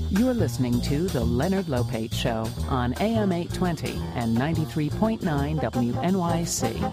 You're listening to The Leonard Lopate Show on AM 820 and 93.9 WNYC.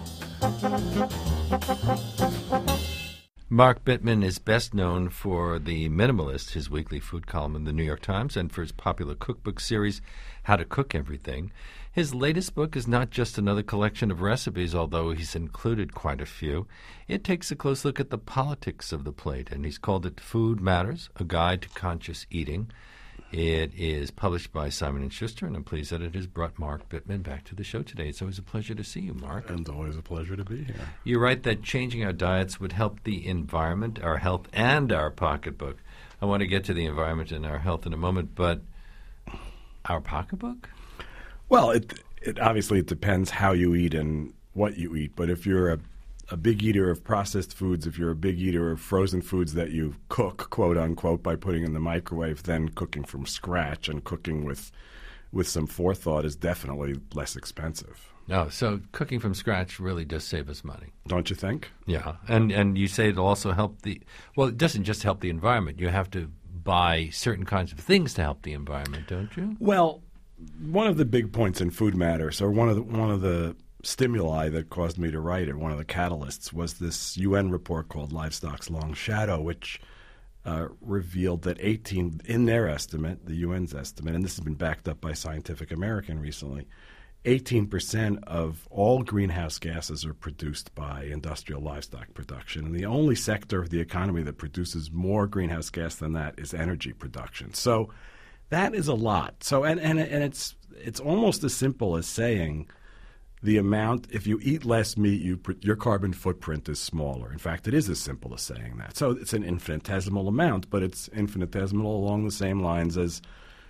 Mark Bittman is best known for The Minimalist, his weekly food column in the New York Times, and for his popular cookbook series, How to Cook Everything. His latest book is not just another collection of recipes, although he's included quite a few. It takes a close look at the politics of the plate, and he's called it Food Matters, A Guide to Conscious Eating. It is published by Simon & Schuster, and I'm pleased that it has brought Mark Bittman back to the show today. It's always a pleasure to see you, Mark. And always a pleasure to be here. You write that changing our diets would help the environment, our health, and our pocketbook. I want to get to the environment and our health in a moment, but our pocketbook? Well, it obviously it depends how you eat and what you eat. But if you're a big eater of processed foods, if you're a big eater of frozen foods that you cook, quote unquote, by putting in the microwave, then cooking from scratch and cooking with some forethought is definitely less expensive. No, so cooking from scratch really does save us money. Don't you think? Yeah, and you say it'll also help it doesn't just help the environment. You have to buy certain kinds of things to help the environment, don't you? Well, one of the big points in Food Matters, or one of the stimuli that caused me to write it, one of the catalysts, was this UN report called Livestock's Long Shadow, which revealed that in their estimate, the UN's estimate, and this has been backed up by Scientific American recently, 18% of all greenhouse gases are produced by industrial livestock production. And the only sector of the economy that produces more greenhouse gas than that is energy production. So that is a lot. So and it's almost as simple as saying the amount, if you eat less meat, your carbon footprint is smaller. In fact, it is as simple as saying that. So it's an infinitesimal amount, but it's infinitesimal along the same lines as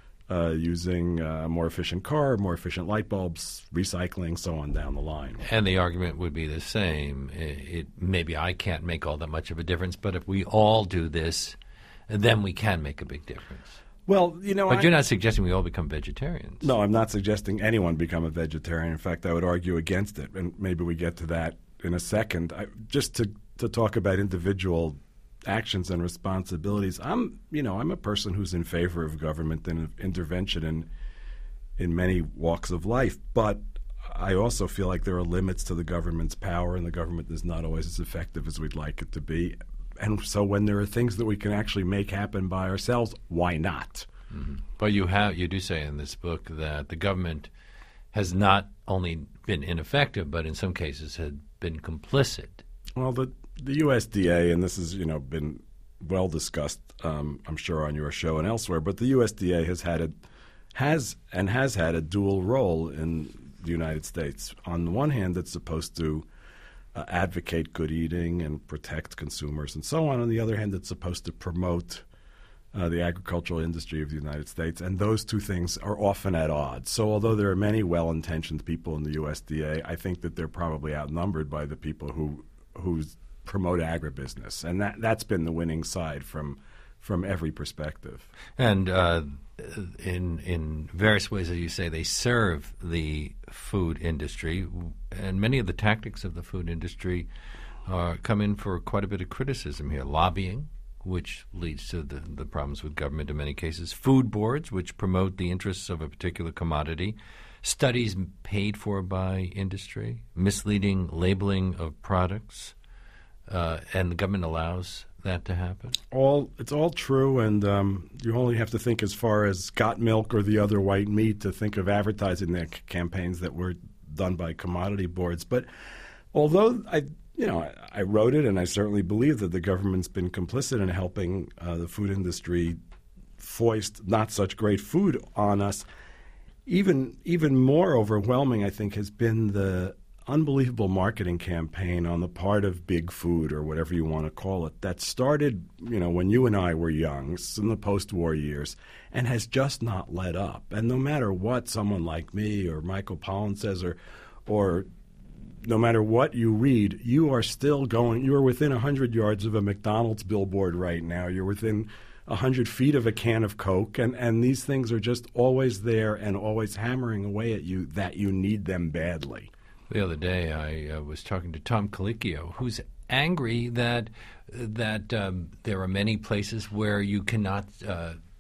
using a more efficient car, more efficient light bulbs, recycling, so on down the line. And the argument would be the same. Maybe I can't make all that much of a difference, but if we all do this, then we can make a big difference. Well, but you're not suggesting we all become vegetarians. No, I'm not suggesting anyone become a vegetarian. In fact, I would argue against it, and maybe we get to that in a second. Just to talk about individual actions and responsibilities, I'm a person who's in favor of government and intervention in many walks of life, but I also feel like there are limits to the government's power, and the government is not always as effective as we'd like it to be. And so when there are things that we can actually make happen by ourselves, why not? Mm-hmm. But you do say in this book that the government has not only been ineffective, but in some cases had been complicit. Well, the USDA, and this has been well discussed, I'm sure, on your show and elsewhere, but the USDA has had a dual role in the United States. On the one hand, it's supposed to advocate good eating and protect consumers and so on. On the other hand, it's supposed to promote the agricultural industry of the United States, and those two things are often at odds. So although there are many well-intentioned people in the USDA, I think that they're probably outnumbered by the people who promote agribusiness, and that's been the winning side from every perspective. And in various ways, as you say, they serve the food industry, and many of the tactics of the food industry come in for quite a bit of criticism here. Lobbying, which leads to the problems with government in many cases. Food boards, which promote the interests of a particular commodity. Studies paid for by industry. Misleading labeling of products. And the government allows that to happen? It's all true, and you only have to think as far as Got Milk or the other white meat to think of advertising campaigns that were done by commodity boards. But although I wrote it, and I certainly believe that the government's been complicit in helping the food industry foist not such great food on us, even more overwhelming, I think, has been the unbelievable marketing campaign on the part of Big Food, or whatever you want to call it, that started, when you and I were young, in the post-war years, and has just not let up. And no matter what someone like me or Michael Pollan says, or no matter what you read, you are within 100 yards of a McDonald's billboard right now. You're within 100 feet of a can of Coke, and these things are just always there and always hammering away at you that you need them badly. The other day, I was talking to Tom Colicchio, who's angry that there are many places where you cannot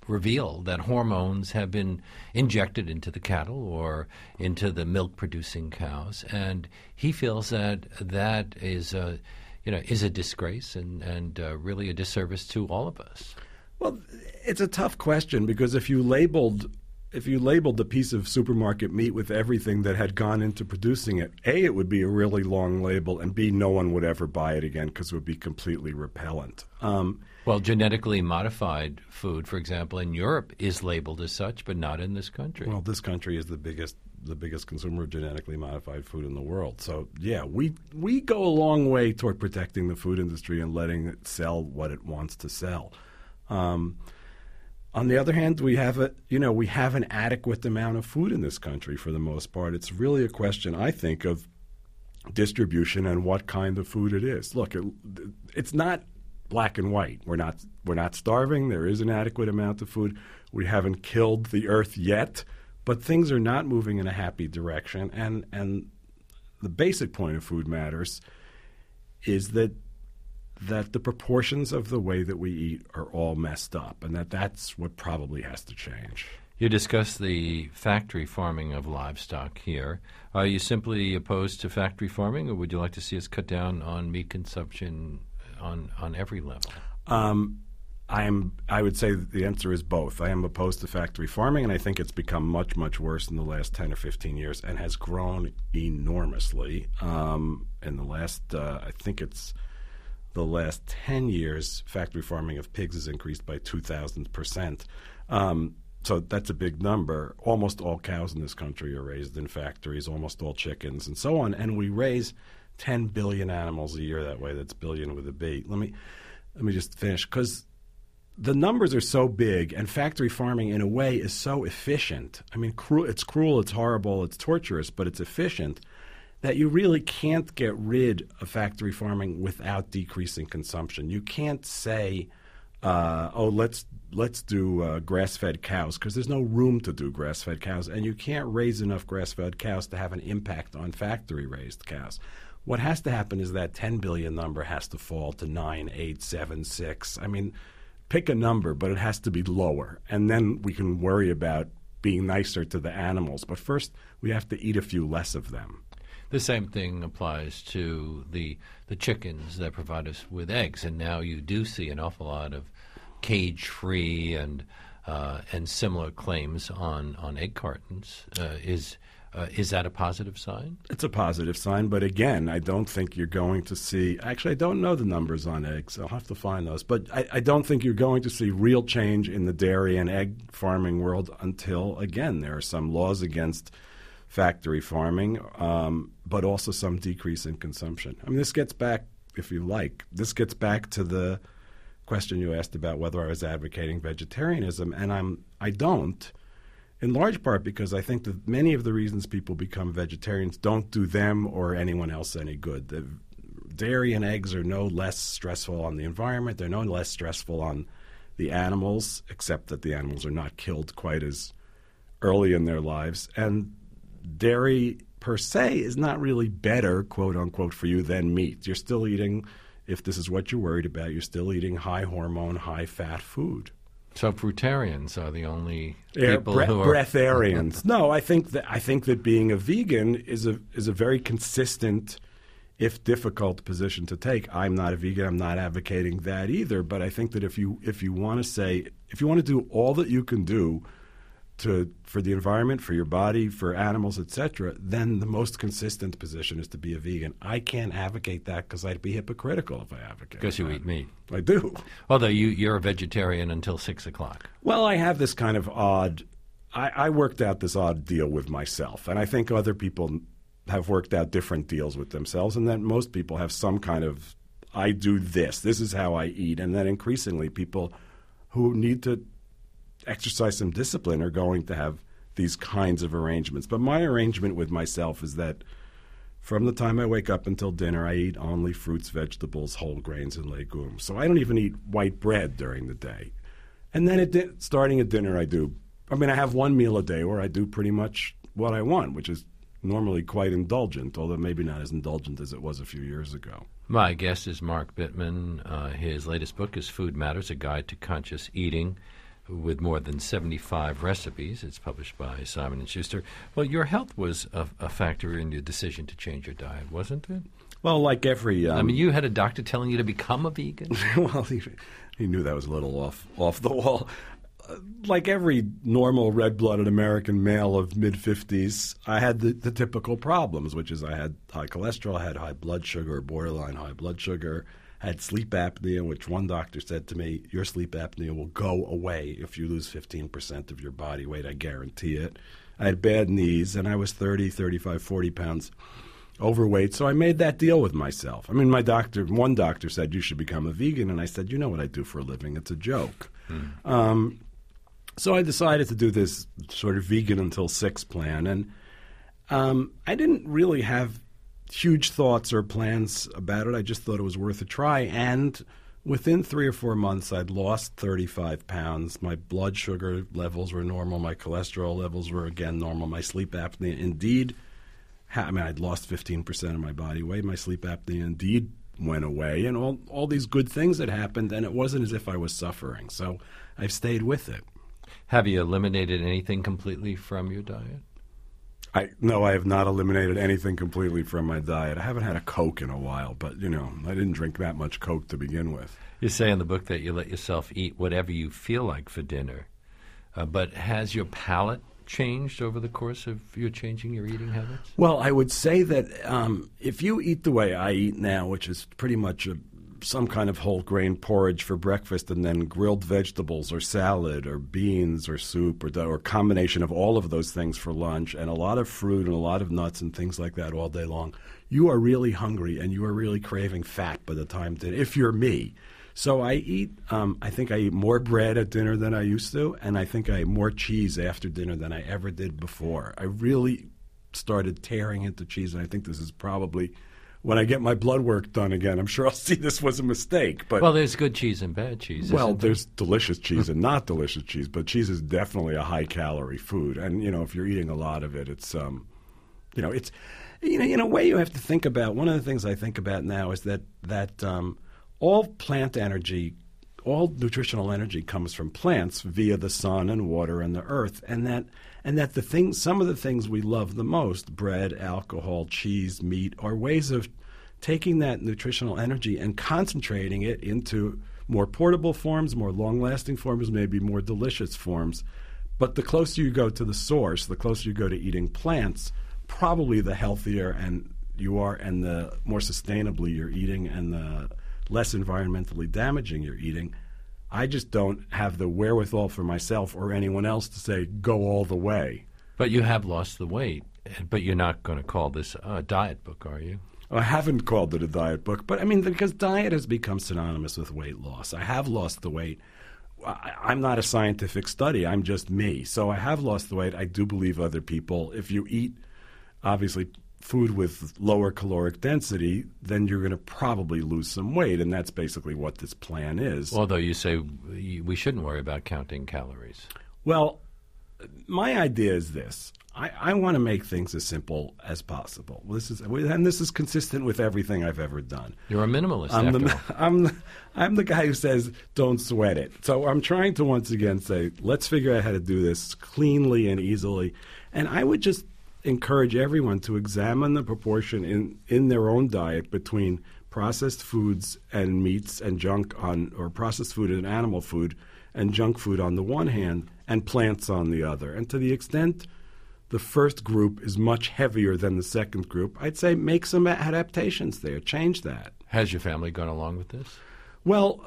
reveal that hormones have been injected into the cattle or into the milk-producing cows, and he feels that that is a disgrace and really a disservice to all of us. Well, it's a tough question because if you labeled the piece of supermarket meat with everything that had gone into producing it, A, it would be a really long label, and B, no one would ever buy it again because it would be completely repellent. Well, genetically modified food, for example, in Europe is labeled as such, but not in this country. Well, this country is the biggest consumer of genetically modified food in the world. So, yeah, we go a long way toward protecting the food industry and letting it sell what it wants to sell. On the other hand, we have an adequate amount of food in this country for the most part. It's really a question, I think, of distribution and what kind of food it is. Look, it's not black and white. We're not starving. There is an adequate amount of food. We haven't killed the earth yet, but things are not moving in a happy direction. And the basic point of Food Matters is that the proportions of the way that we eat are all messed up, and that's what probably has to change. You discussed the factory farming of livestock here. Are you simply opposed to factory farming, or would you like to see us cut down on meat consumption on every level? I would say that the answer is both. I am opposed to factory farming, and I think it's become much, much worse in the last 10 or 15 years and has grown enormously. In the last, I think it's the last 10 years, factory farming of pigs has increased by 2,000%. So that's a big number. Almost all cows in this country are raised in factories, almost all chickens, and so on. And we raise 10 billion animals a year that way. That's billion with a B. Let me just finish, because the numbers are so big, and factory farming, in a way, is so efficient. I mean, it's cruel, it's horrible, it's torturous, but it's efficient, that you really can't get rid of factory farming without decreasing consumption. You can't say, let's do grass-fed cows, because there's no room to do grass-fed cows, and you can't raise enough grass-fed cows to have an impact on factory-raised cows. What has to happen is that 10 billion number has to fall to 9, 8, 7, 6. I mean, pick a number, but it has to be lower, and then we can worry about being nicer to the animals. But first, we have to eat a few less of them. The same thing applies to the chickens that provide us with eggs, and now you do see an awful lot of cage-free and similar claims on egg cartons. Is that a positive sign? It's a positive sign, but again, I don't think you're going to see – actually, I don't know the numbers on eggs. I'll have to find those. But I don't think you're going to see real change in the dairy and egg farming world until, again, there are some laws against factory farming, but also some decrease in consumption. I mean, this gets back, if you like, to the question you asked about whether I was advocating vegetarianism, and I don't. In large part because I think that many of the reasons people become vegetarians don't do them or anyone else any good. The dairy and eggs are no less stressful on the environment. They're no less stressful on the animals, except that the animals are not killed quite as early in their lives. And dairy per se is not really better, quote unquote, for you than meat. You're still eating, if this is what you're worried about, you're still eating high hormone, high fat food. So fruitarians are the only people who are breatharians. No, I think that being a vegan is a very consistent, if difficult, position to take. I'm not a vegan. I'm not advocating that either. But I think that if you want to do all that you can do for the environment, for your body, for animals, etc., then the most consistent position is to be a vegan. I can't advocate that because I'd be hypocritical if I advocated. Because you eat meat. I do. Although you're a vegetarian until 6 o'clock. Well, I have this kind of odd – I worked out this odd deal with myself, and I think other people have worked out different deals with themselves, and that most people have some kind of – I do this is how I eat, and then increasingly people who need to – exercise some discipline are going to have these kinds of arrangements. But my arrangement with myself is that from the time I wake up until dinner, I eat only fruits, vegetables, whole grains, and legumes. So I don't even eat white bread during the day. And then starting at dinner, I have one meal a day where I do pretty much what I want, which is normally quite indulgent, although maybe not as indulgent as it was a few years ago. My guest is Mark Bittman. His latest book is Food Matters, A Guide to Conscious Eating. with more than 75 recipes. It's published by Simon & Schuster. Well, your health was a factor in your decision to change your diet, wasn't it? Well, like every... I mean, you had a doctor telling you to become a vegan? Well, he knew that was a little off the wall. Like every normal red-blooded American male of mid-50s, I had the typical problems, which is I had high cholesterol, I had high blood sugar, borderline high blood sugar, had sleep apnea, which one doctor said to me, your sleep apnea will go away if you lose 15% of your body weight, I guarantee it. I had bad knees, and I was 30, 35, 40 pounds overweight, so I made that deal with myself. I mean, one doctor said, you should become a vegan, and I said, you know what I do for a living, it's a joke. So I decided to do this sort of vegan until 6 plan, and I didn't really have huge thoughts or plans about it. I just thought it was worth a try, and within 3 or 4 months, I'd lost 35 pounds. My blood sugar levels were normal. My cholesterol levels were, again, normal. My sleep apnea, indeed, I'd lost 15% of my body weight. My sleep apnea, indeed, went away, and all these good things had happened, and it wasn't as if I was suffering. So I've stayed with it. Have you eliminated anything completely from your diet? No, I have not eliminated anything completely from my diet. I haven't had a Coke in a while, but, I didn't drink that much Coke to begin with. You say in the book that you let yourself eat whatever you feel like for dinner. But has your palate changed over the course of your changing your eating habits? Well, I would say that if you eat the way I eat now, which is pretty much some kind of whole grain porridge for breakfast and then grilled vegetables or salad or beans or soup or a combination of all of those things for lunch and a lot of fruit and a lot of nuts and things like that all day long, you are really hungry and you are really craving fat by the time dinner, if you're me. So I think I eat more bread at dinner than I used to, and I think I eat more cheese after dinner than I ever did before. I really started tearing into cheese, and I think this is probably... When I get my blood work done again, I'm sure I'll see this was a mistake. But there's good cheese and bad cheese. Well, there's delicious cheese and not delicious cheese, but cheese is definitely a high-calorie food. And, if you're eating a lot of it, it's, it's, in a way you have to think about. One of the things I think about now is that all plant energy, all nutritional energy comes from plants via the sun and water and the earth, and that some of the things we love the most, bread, alcohol, cheese, meat, are ways of taking that nutritional energy and concentrating it into more portable forms, more long-lasting forms, maybe more delicious forms. But the closer you go to the source, the closer you go to eating plants, probably the healthier you are and the more sustainably you're eating and the less environmentally damaging you're eating. I just don't have the wherewithal for myself or anyone else to say, go all the way. But you have lost the weight, but you're not going to call this a diet book, are you? I haven't called it a diet book, but because diet has become synonymous with weight loss. I have lost the weight. I'm not a scientific study. I'm just me. So I have lost the weight. I do believe other people, if you eat, obviously, food with lower caloric density, then you're going to probably lose some weight, and that's basically what this plan is. Although you say we shouldn't worry about counting calories. Well, my idea is this. I want to make things as simple as possible. This is consistent with everything I've ever done. You're a minimalist, after all. I'm the guy who says, don't sweat it. So I'm trying to once again say, let's figure out how to do this cleanly and easily. And I would just encourage everyone to examine the proportion in their own diet between processed foods and meats and junk or processed food and animal food and junk food on the one hand and plants on the other. And to the extent the first group is much heavier than the second group, I'd say make some adaptations there, change that. Has your family gone along with this? Well,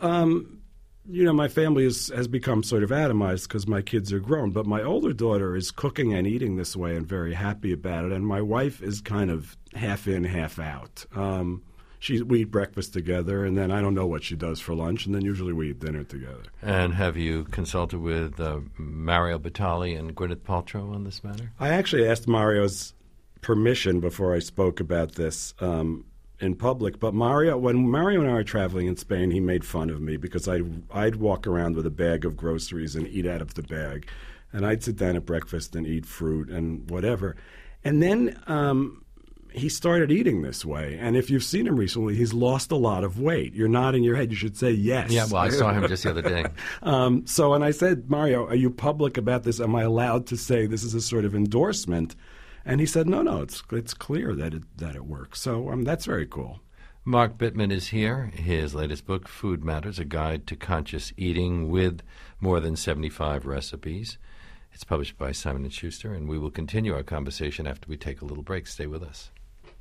my family has become sort of atomized because my kids are grown, but my older daughter is cooking and eating this way and very happy about it, and my wife is kind of half in, half out. We eat breakfast together, and then I don't know what she does for lunch, and then usually we eat dinner together. And have you consulted with Mario Batali and Gwyneth Paltrow on this matter? I actually asked Mario's permission before I spoke about this in public, but when Mario and I were traveling in Spain, he made fun of me because I'd walk around with a bag of groceries and eat out of the bag, and I'd sit down at breakfast and eat fruit and whatever. And then he started eating this way. And if you've seen him recently, he's lost a lot of weight. You're nodding your head. You should say yes. Yeah, well, I saw him just the other day. And I said, Mario, are you public about this? Am I allowed to say this is a sort of endorsement? And he said, no, it's clear that it works. So that's very cool. Mark Bittman is here. His latest book, Food Matters, A Guide to Conscious Eating with more than 75 recipes. It's published by Simon & Schuster, and we will continue our conversation after we take a little break. Stay with us.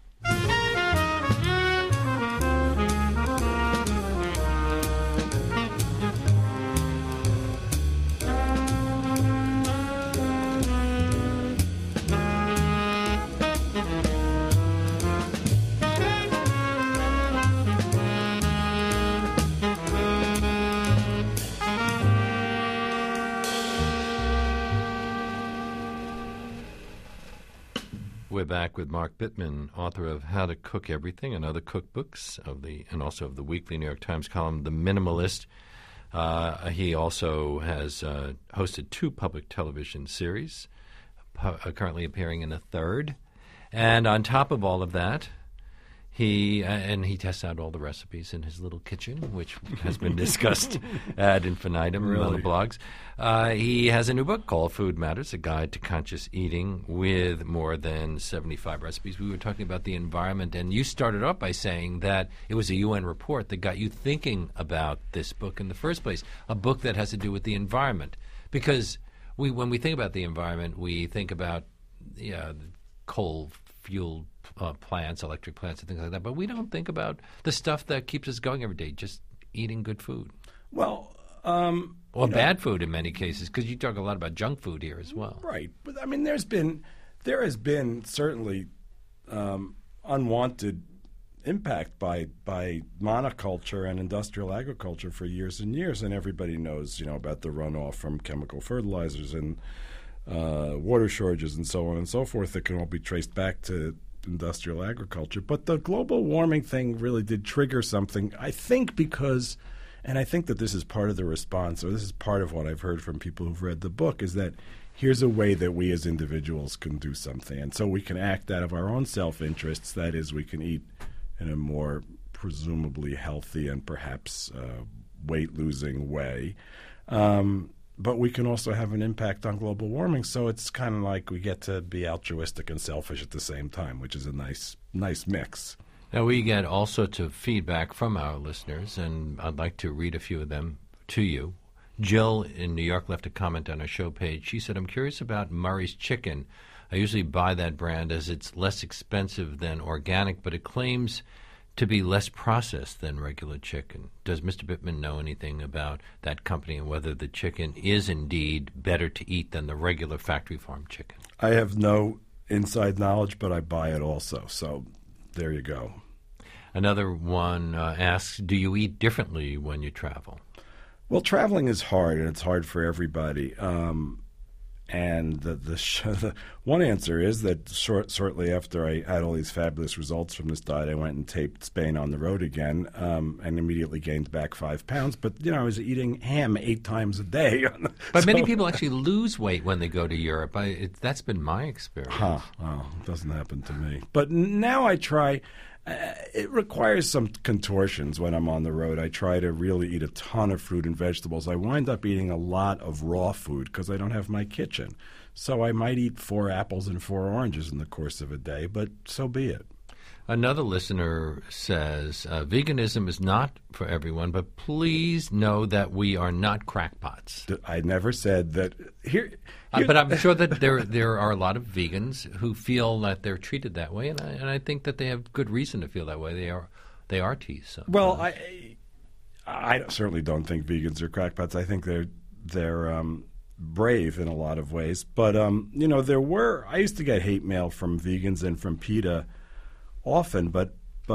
We're back with Mark Bittman, author of How to Cook Everything and other cookbooks and also of the weekly New York Times column, The Minimalist. He also has hosted 2 public television series, currently appearing in a third. And on top of all of that, he tests out all the recipes in his little kitchen, which has been discussed ad infinitum on the blogs. He has a new book called Food Matters, A Guide to Conscious Eating with more than 75 recipes. We were talking about the environment, and you started off by saying that it was a UN report that got you thinking about this book in the first place, a book that has to do with the environment. Because when we think about the environment, we think about coal-fueled plants, electric plants, and things like that. But we don't think about the stuff that keeps us going every day, just eating good food. Well, or bad food in many cases, because you talk a lot about junk food here as well. Right. But, I mean, there has been certainly unwanted impact by monoculture and industrial agriculture for years and years, and everybody knows, about the runoff from chemical fertilizers and water shortages and so on and so forth that can all be traced back to industrial agriculture. But the global warming thing really did trigger something, I think, because, and I think that this is part of the response, or this is part of what I've heard from people who've read the book, is that here's a way that we as individuals can do something. And so we can act out of our own self-interests. That is, we can eat in a more presumably healthy and perhaps weight-losing way. But we can also have an impact on global warming. So it's kind of like we get to be altruistic and selfish at the same time, which is a nice mix. Now, we get all sorts of feedback from our listeners, and I'd like to read a few of them to you. Jill in New York left a comment on our show page. She said, I'm curious about Murray's Chicken. I usually buy that brand as it's less expensive than organic, but it claims to be less processed than regular chicken. Does Mr. Bittman know anything about that company and whether the chicken is indeed better to eat than the regular factory farm chicken? I have no inside knowledge, but I buy it also. So there you go. Another one asks, do you eat differently when you travel? Well, traveling is hard, and it's hard for everybody. And the one answer is that shortly after I had all these fabulous results from this diet, I went and taped Spain on the Road again and immediately gained back 5 pounds. But, I was eating ham 8 times a day. But many people actually lose weight when they go to Europe. That's been my experience. Well, it doesn't happen to me. But now I try. It requires some contortions when I'm on the road. I try to really eat a ton of fruit and vegetables. I wind up eating a lot of raw food because I don't have my kitchen. So I might eat 4 apples and 4 oranges in the course of a day, but so be it. Another listener says, veganism is not for everyone, but please know that we are not crackpots. I never said that. But I'm sure that there are a lot of vegans who feel that they're treated that way, and I think that they have good reason to feel that way. They are teased. So. Well, I certainly don't think vegans are crackpots. I think they're brave in a lot of ways. But I used to get hate mail from vegans and from PETA often, but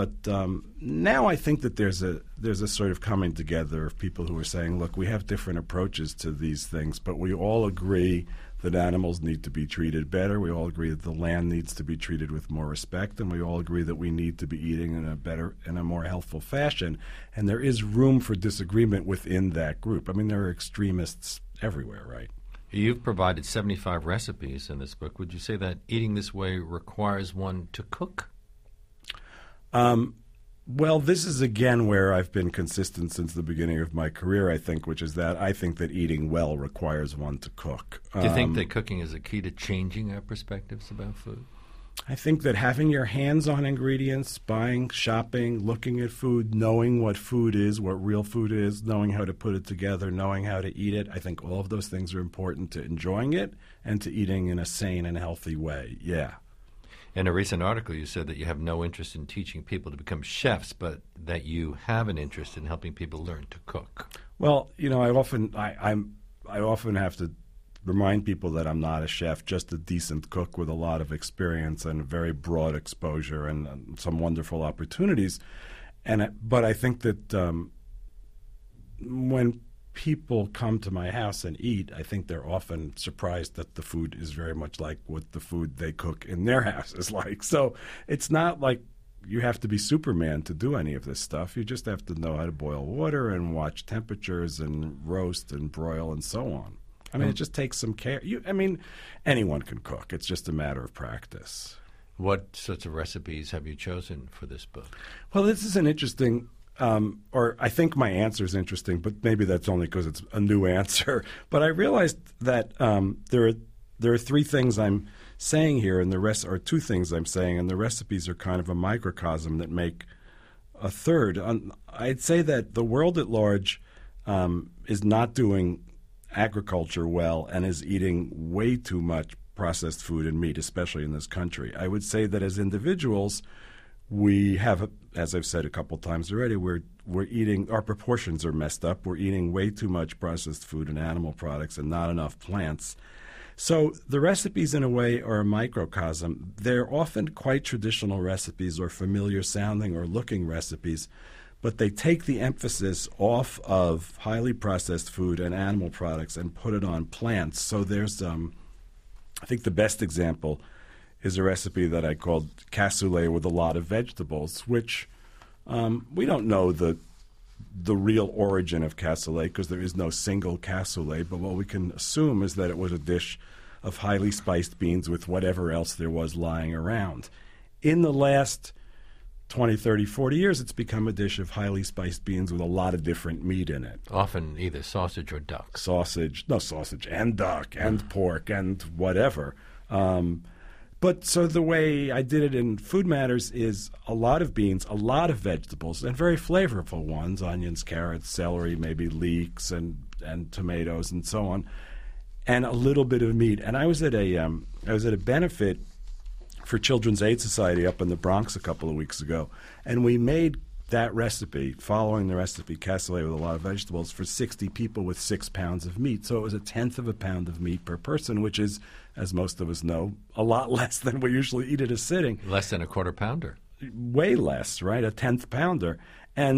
now I think that there's a sort of coming together of people who are saying, look, we have different approaches to these things, but we all agree that animals need to be treated better. We all agree that the land needs to be treated with more respect, and we all agree that we need to be eating in a more healthful fashion. And there is room for disagreement within that group. I mean, there are extremists everywhere, right? You've provided 75 recipes in this book. Would you say that eating this way requires one to cook? Well, this is again where I've been consistent since the beginning of my career, I think, which is that I think that eating well requires one to cook. Do you think that cooking is a key to changing our perspectives about food? I think that having your hands on ingredients, buying, shopping, looking at food, knowing what food is, what real food is, knowing how to put it together, knowing how to eat it, I think all of those things are important to enjoying it and to eating in a sane and healthy way. Yeah. In a recent article, you said that you have no interest in teaching people to become chefs, but that you have an interest in helping people learn to cook. Well, I often have to remind people that I'm not a chef, just a decent cook with a lot of experience and very broad exposure and some wonderful opportunities. But I think that when people come to my house and eat, I think they're often surprised that the food is very much like what the food they cook in their house is like. So it's not like you have to be Superman to do any of this stuff. You just have to know how to boil water and watch temperatures and roast and broil and so on. I mean, it just takes some care. Anyone can cook. It's just a matter of practice. What sorts of recipes have you chosen for this book? Well, this is an interesting or I think my answer is interesting, but maybe that's only because it's a new answer. But I realized that there are three things I'm saying here, and the rest are two things I'm saying, and the recipes are kind of a microcosm that make a third. I'd say that the world at large is not doing agriculture well and is eating way too much processed food and meat, especially in this country. I would say that as individuals, we have, as I've said a couple times already, we're eating, our proportions are messed up. We're eating way too much processed food and animal products and not enough plants. So the recipes, in a way, are a microcosm. They're often quite traditional recipes or familiar sounding or looking recipes, but they take the emphasis off of highly processed food and animal products and put it on plants. So there's, I think the best example is a recipe that I called cassoulet with a lot of vegetables, which we don't know the real origin of cassoulet because there is no single cassoulet, but what we can assume is that it was a dish of highly spiced beans with whatever else there was lying around. In the last 20, 30, 40 years, it's become a dish of highly spiced beans with a lot of different meat in it. Often either sausage or duck. Sausage and duck and pork and whatever. But so the way I did it in Food Matters is a lot of beans, a lot of vegetables, and very flavorful ones, onions, carrots, celery, maybe leeks, and tomatoes, and so on, and a little bit of meat. And I was at a benefit for Children's Aid Society up in the Bronx a couple of weeks ago, and we made that recipe, following the recipe, cassoulet with a lot of vegetables, for 60 people with 6 pounds of meat. So it was a tenth of a pound of meat per person, which is, as most of us know, a lot less than we usually eat at a sitting. Less than a quarter pounder. Way less, right? A tenth pounder. And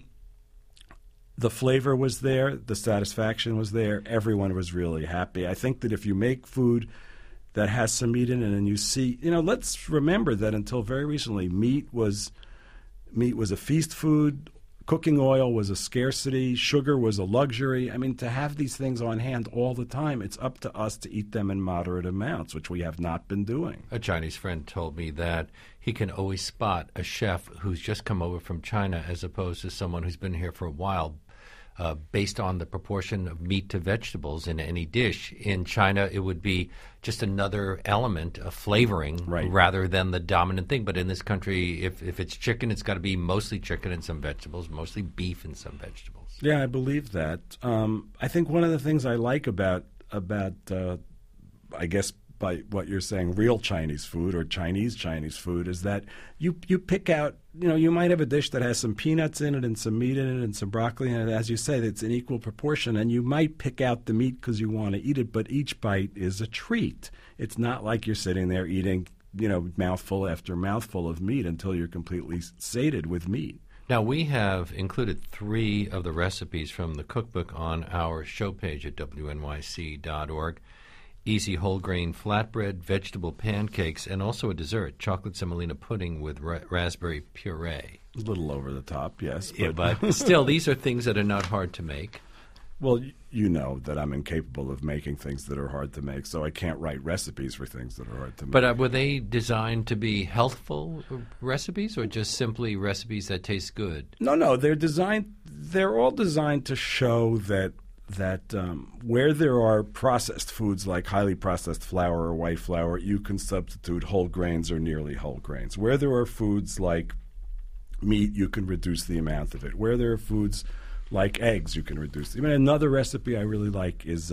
the flavor was there. The satisfaction was there. Everyone was really happy. I think that if you make food that has some meat in it and you see, let's remember that until very recently, meat was a feast food, cooking oil was a scarcity, sugar was a luxury. I mean, to have these things on hand all the time, it's up to us to eat them in moderate amounts, which we have not been doing. A Chinese friend told me that he can always spot a chef who's just come over from China as opposed to someone who's been here for a while, based on the proportion of meat to vegetables in any dish. In China, it would be just another element of flavoring rather than the dominant thing. But in this country, if it's chicken, it's got to be mostly chicken and some vegetables, mostly beef and some vegetables. Yeah, I believe that. I think one of the things I like about I guess by what you're saying, real Chinese food or Chinese food is that you pick out, you might have a dish that has some peanuts in it and some meat in it and some broccoli in it. As you say, it's an equal proportion, and you might pick out the meat because you want to eat it, but each bite is a treat. It's not like you're sitting there eating, mouthful after mouthful of meat until you're completely sated with meat. Now, we have included 3 of the recipes from the cookbook on our show page at wnyc.org. Easy whole grain flatbread, vegetable pancakes, and also a dessert, chocolate semolina pudding with raspberry puree. A little over the top, yes. But still, these are things that are not hard to make. Well, you know that I'm incapable of making things that are hard to make, so I can't write recipes for things that are hard to make. But were they designed to be healthful recipes, or just simply recipes that taste good? No, they're all designed to show that where there are processed foods like highly processed flour or white flour, you can substitute whole grains or nearly whole grains. Where there are foods like meat, you can reduce the amount of it. Where there are foods like eggs, you can reduce. Another recipe I really like is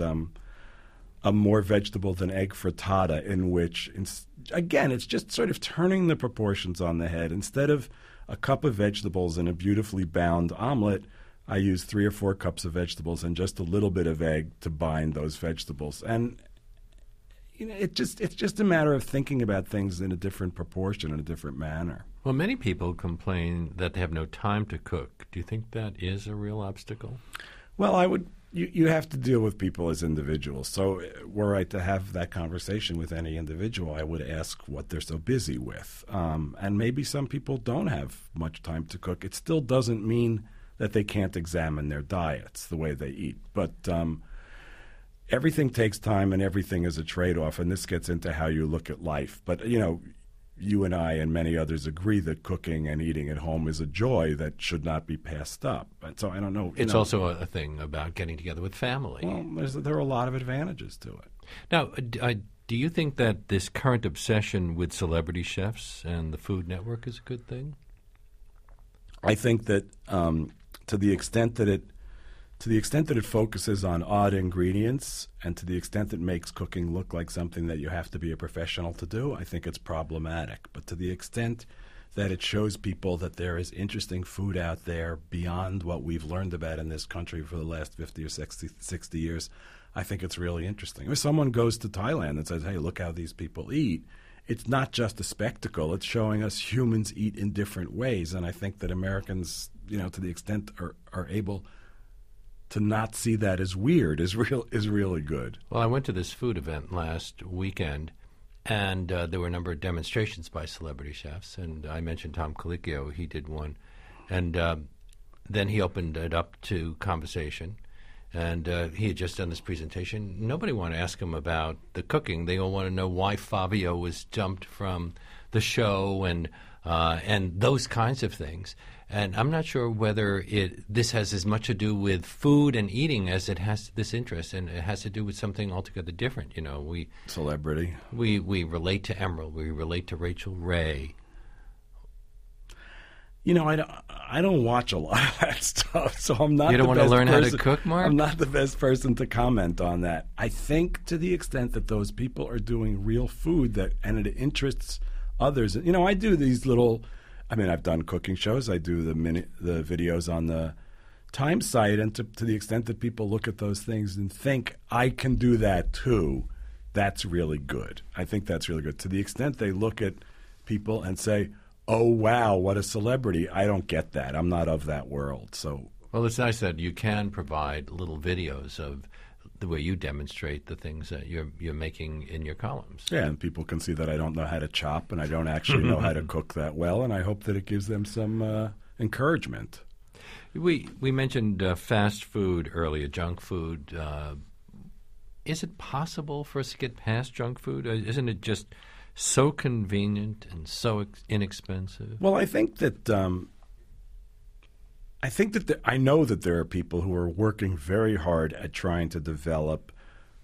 a more vegetable than egg frittata, in which, again, it's just sort of turning the proportions on the head. Instead of a cup of vegetables in a beautifully bound omelet, I use 3 or 4 cups of vegetables and just a little bit of egg to bind those vegetables. And it's just a matter of thinking about things in a different proportion, in a different manner. Well, many people complain that they have no time to cook. Do you think that is a real obstacle? Well, you have to deal with people as individuals. So were I to have that conversation with any individual, I would ask what they're so busy with. And maybe some people don't have much time to cook. It still doesn't mean that they can't examine their diets, the way they eat. But everything takes time and everything is a trade-off, and this gets into how you look at life. But, you and I and many others agree that cooking and eating at home is a joy that should not be passed up. And so I don't know. It's also a thing about getting together with family. Well, there are a lot of advantages to it. Now, do you think that this current obsession with celebrity chefs and the Food Network is a good thing? I think that to the extent that it focuses on odd ingredients and to the extent that makes cooking look like something that you have to be a professional to do, I think it's problematic. But to the extent that it shows people that there is interesting food out there beyond what we've learned about in this country for the last 50 or 60 years, I think it's really interesting. If someone goes to Thailand and says, hey, look how these people eat, it's not just a spectacle. It's showing us humans eat in different ways. And I think that Americans, to the extent are able to not see that as weird is really good. Well, I went to this food event last weekend, and there were a number of demonstrations by celebrity chefs, and I mentioned Tom Colicchio. He did one, and then he opened it up to conversation, and he had just done this presentation. Nobody wanted to ask him about the cooking. They all want to know why Fabio was jumped from the show and those kinds of things. And I'm not sure whether this has as much to do with food and eating as it has this interest, and it has to do with something altogether different. Celebrity. We relate to Emerald. We relate to Rachel Ray. I don't watch a lot of that stuff, so I'm not. You don't the want best to learn person. how to cook, Mark? I'm not the best person to comment on that. I think to the extent that those people are doing real food and it interests others. I do these little. I've done cooking shows. I do the videos on the Time site, and to the extent that people look at those things and think, I can do that too, that's really good. I think that's really good. To the extent they look at people and say, oh, wow, what a celebrity, I don't get that. I'm not of that world. Well, it's nice that you can provide little videos of the way you demonstrate the things that you're making in your columns. Yeah, and people can see that I don't know how to chop and I don't actually know how to cook that well, and I hope that it gives them some encouragement. We mentioned fast food earlier, junk food. Is it possible for us to get past junk food? Isn't it just so convenient and so inexpensive? Well, I think that I know that there are people who are working very hard at trying to develop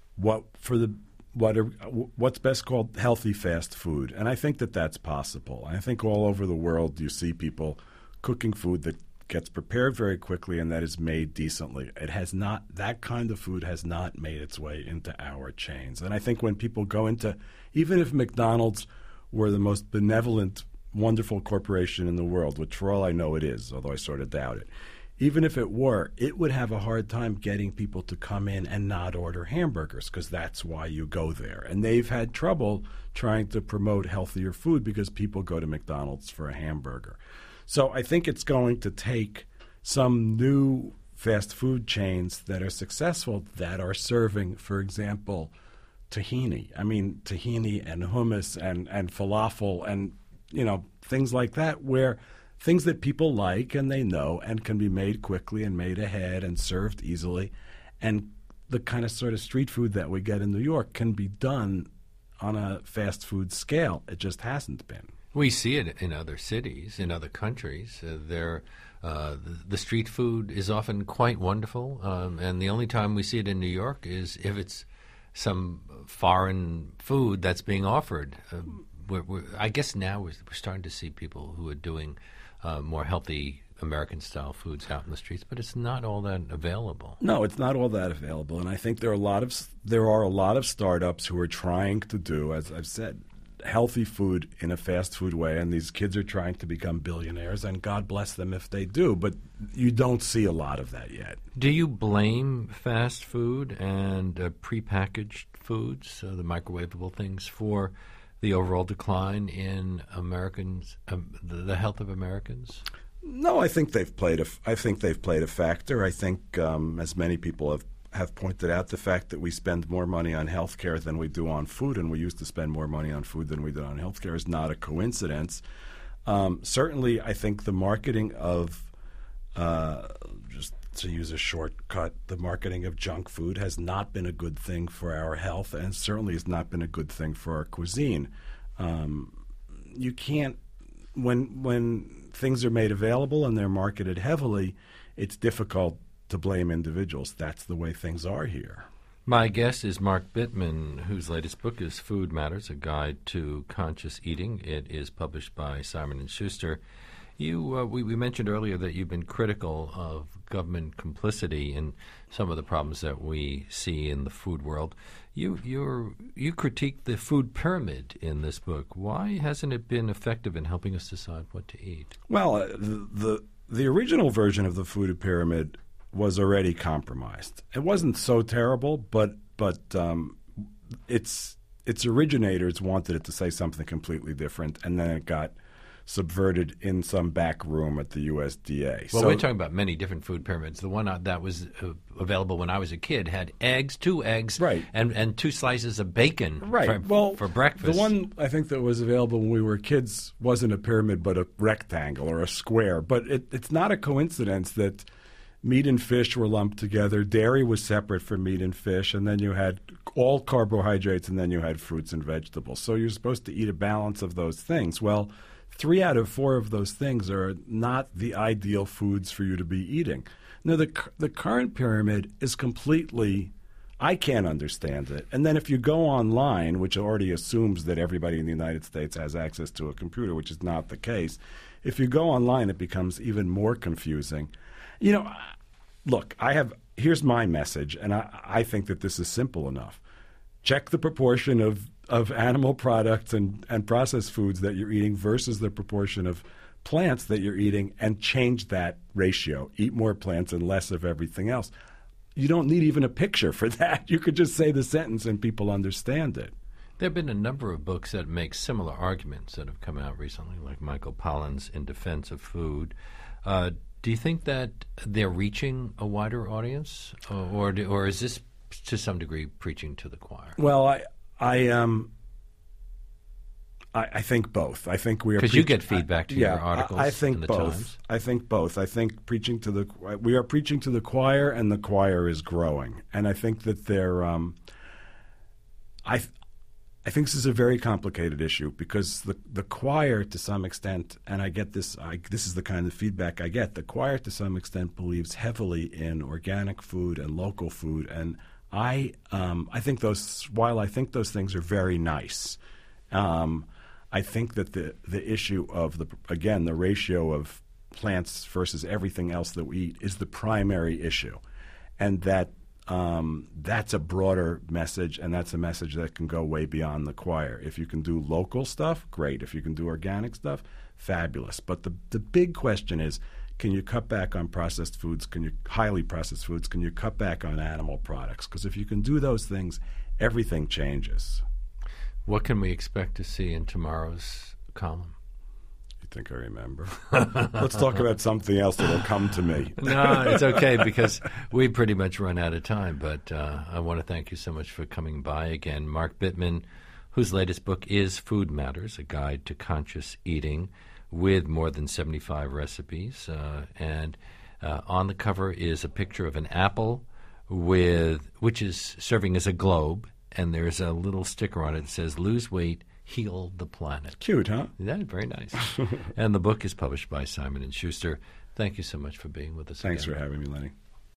what's best called healthy fast food, and I think that that's possible. I think all over the world you see people cooking food that gets prepared very quickly and that is made decently. That kind of food has not made its way into our chains. And I think when people go into, even if McDonald's were the most benevolent, wonderful corporation in the world, which for all I know it is, although I sort of doubt it, even if it were, it would have a hard time getting people to come in and not order hamburgers, because that's why you go there. And they've had trouble trying to promote healthier food because people go to McDonald's for a hamburger. So I think it's going to take some new fast food chains that are successful that are serving, for example, tahini. Tahini and hummus and falafel and, things like that, where things that people like and they know and can be made quickly and made ahead and served easily. And the kind of sort of street food that we get in New York can be done on a fast food scale. It just hasn't been. We see it in other cities, in other countries. The street food is often quite wonderful, and the only time we see it in New York is if it's some foreign food that's being offered. I guess now we're starting to see people who are doing more healthy American-style foods out in the streets, but it's not all that available. No, it's not all that available, and I think there are a lot of startups who are trying to do, as I've said, healthy food in a fast food way, and these kids are trying to become billionaires, and God bless them if they do, but you don't see a lot of that yet. Do you blame fast food and prepackaged foods, the microwavable things, for the overall decline in Americans, the health of Americans? No, I think they've played a factor. I think, as many people have pointed out, the fact that we spend more money on healthcare than we do on food, and we used to spend more money on food than we did on healthcare, is not a coincidence. Certainly, I think the marketing of, just to use a shortcut, the marketing of junk food has not been a good thing for our health, and certainly has not been a good thing for our cuisine. You can't, when things are made available and they're marketed heavily, it's difficult to blame individuals. That's the way things are here. My guest is Mark Bittman, whose latest book is Food Matters, A Guide to Conscious Eating. It is published by Simon & Schuster. We mentioned earlier that you've been critical of government complicity in some of the problems that we see in the food world. You critique the food pyramid in this book. Why hasn't it been effective in helping us decide what to eat? Well, the original version of the food pyramid was already compromised. It wasn't so terrible, but its originators wanted it to say something completely different, and then it got subverted in some back room at the USDA. Well, we're talking about many different food pyramids. The one that was available when I was a kid had two eggs, right, and 2 slices of bacon, right, for breakfast. The one I think that was available when we were kids wasn't a pyramid but a rectangle or a square. But it's not a coincidence that meat and fish were lumped together. Dairy was separate from meat and fish, and then you had all carbohydrates, and then you had fruits and vegetables. So you're supposed to eat a balance of those things. Well, 3 out of 4 of those things are not the ideal foods for you to be eating. Now, the current pyramid is completely – I can't understand it. And then if you go online, which already assumes that everybody in the United States has access to a computer, which is not the case, if you go online, it becomes even more confusing. You know, look, here's my message, and I think that this is simple enough. Check the proportion of animal products and processed foods that you're eating versus the proportion of plants that you're eating, and change that ratio. Eat more plants and less of everything else. You don't need even a picture for that. You could just say the sentence and people understand it. There have been a number of books that make similar arguments that have come out recently, like Michael Pollan's In Defense of Food. Do you think that they're reaching a wider audience, or is this to some degree preaching to the choir? Well, I think both. I think we are because you get feedback to your articles. I think in the both. Times. I think both. I think we are preaching to the choir, and the choir is growing. And I think that they're. I think this is a very complicated issue because the choir, to some extent, and I get this. This is the kind of feedback I get. The choir, to some extent, believes heavily in organic food and local food, and I think those. While I think those things are very nice, I think that the issue of the ratio of plants versus everything else that we eat is the primary issue, and that's a broader message, and that's a message that can go way beyond the choir. If you can do local stuff, great. If you can do organic stuff, fabulous. But the big question is, can you cut back on processed foods? Highly processed foods? Can you cut back on animal products? Because if you can do those things, everything changes. What can we expect to see in tomorrow's column? You think I remember? Let's talk about something else that will come to me. No, it's okay because we pretty much run out of time. But I want to thank you so much for coming by again. Mark Bittman, whose latest book is Food Matters, A Guide to Conscious Eating, with more than 75 recipes. And on the cover is a picture of an apple which is serving as a globe, and there's a little sticker on it that says, "Lose weight, heal the planet." Cute, huh? That's very nice. And the book is published by Simon & Schuster. Thank you so much for being with us Thanks again. for having me, Lenny.